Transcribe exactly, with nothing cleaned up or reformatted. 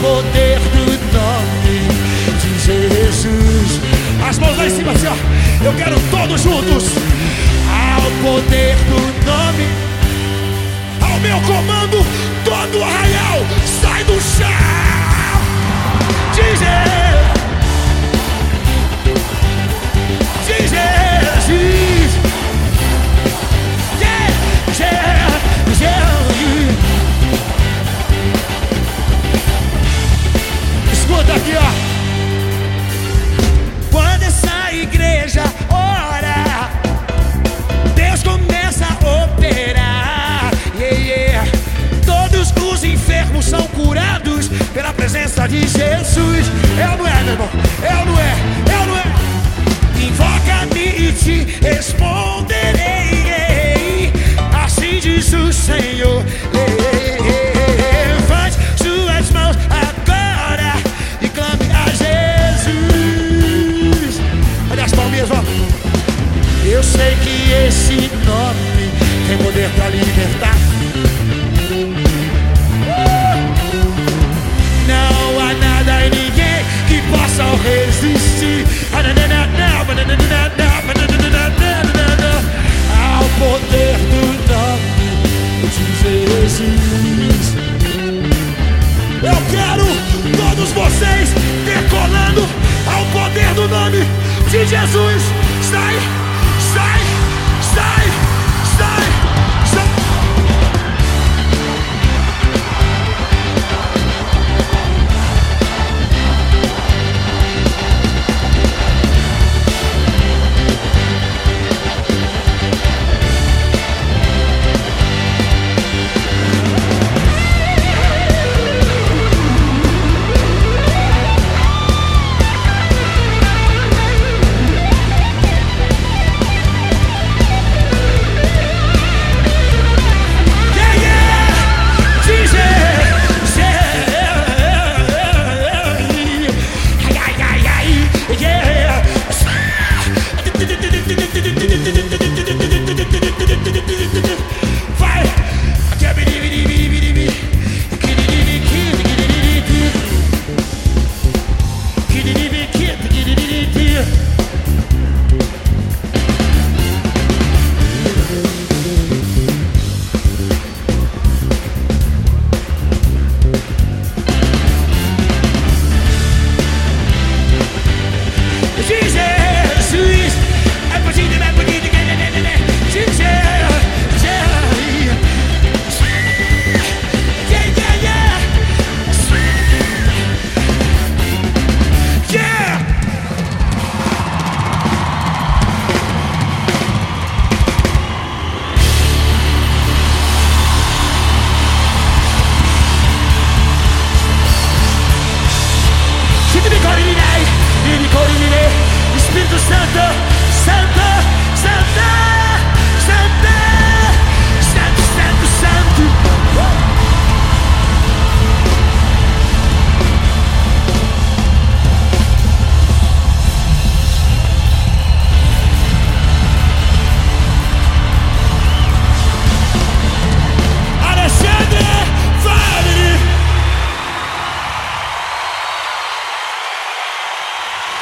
poder do nome de Jesus. As mãos lá em cima assim, ó. Eu quero todos juntos. Ao poder do nome, ao meu comando, todo o arraial sai do chão. De Jesus, de Jesus, yeah, yeah, yeah. Escuta aqui, ó. Quando essa igreja ora, Deus começa a operar, yeah, yeah. Todos os enfermos são curados pela presença de Jesus. É ou não é, meu irmão? É ou não é? É ou não é? Invoca-me e te responderei, assim diz o Senhor. Levante suas mãos agora e clame a Jesus. Olha as palminhas, ó. Eu sei que esse nome tem poder pra libertar. Não há nada e ninguém que possa resistir ao poder do nome de Jesus. Eu quero todos vocês decolando ao poder do nome de Jesus. Sai, sai, sai, sai, sai. Espírito Santo,